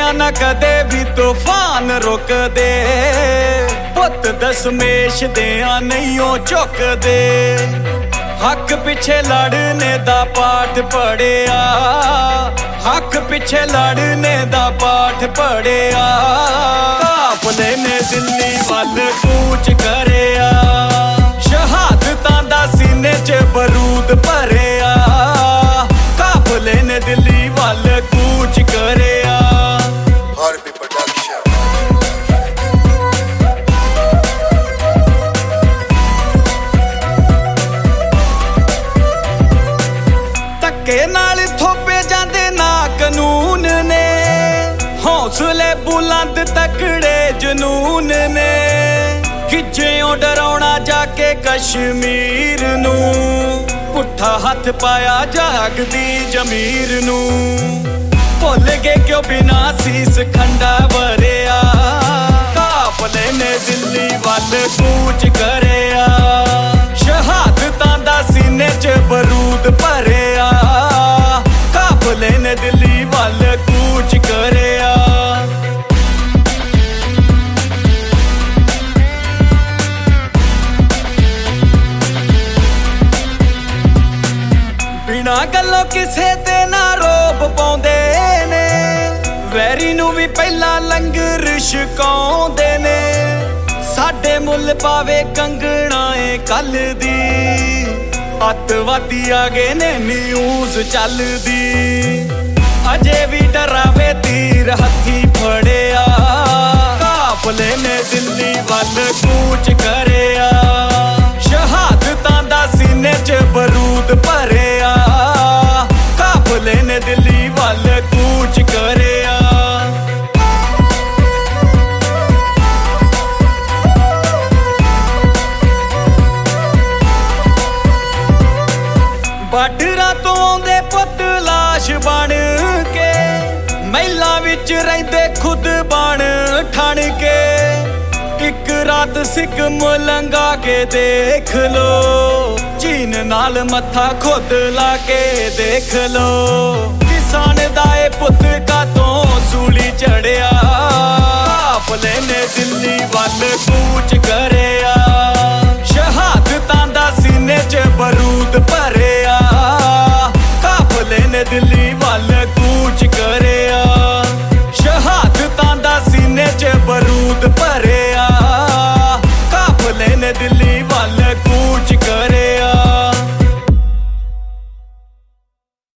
रुकिया ना कदे भी तूफान रुक दे, पुत दशमेश दियां नहीं ओ चुक दे। हक पिछे लड़ने दा पाठ पढ़िया, हक पिछे लड़ने दा पाठ पढ़िया। काफले ने दिल्ली वल कूच करिया, शहादतां दा सीने च बरूद भरिया। काफले ने दिल्ली वल कूच करिया। धक्के नाल थोपे जांदे ना कानून ने, हौसले बुलंद तकड़े जनून ने। खिच्चियों डराउणा जाके कश्मीर नू, पुट्ठा हथ पाया जागदी जमीर नू। भुल गए क्यों बिना सीस खंडा भरिया, काफले ने दिल्ली वल कूच करिया। शहादतां दा सीने च बरूद भरिया, काफले ने दिल्ली वल कूच करिया। बिना गल्लों किसे ते ना रोब पाउंदे ने, वैरी नू भी पहला लंगर छकाउंदे ने। साडे मुल पावे कंगना ए कल दी, अतवादी आ गए ने न्यूज़ चलदी। अजे भी डरावे तीर हथी फड़िया, काफले ने दिल्ली वल कूच करिया। शहादतां दा सीने च बरूद भरिया, काफले ने दिल्ली वल कूच करिया। बार्डरां तो आउंदे पुत लाश बन के, महिलां विच रहिंदे खुद बन ठण के। एक रात सिकम लंघा के देख लो, चीन नाल मत्था खुद ला के देख लो। किसान दाए पुत का तो सूली चढ़िया, काफले ने दिल्ली वल कूच करिया। शहादतां दा सीने च बरूद भरिया, काफले ने दिल्ली वल कूच करिया। शहादतां दा सीने च बरूद भरिया, काफले ने दिल्ली वल कूच करिया।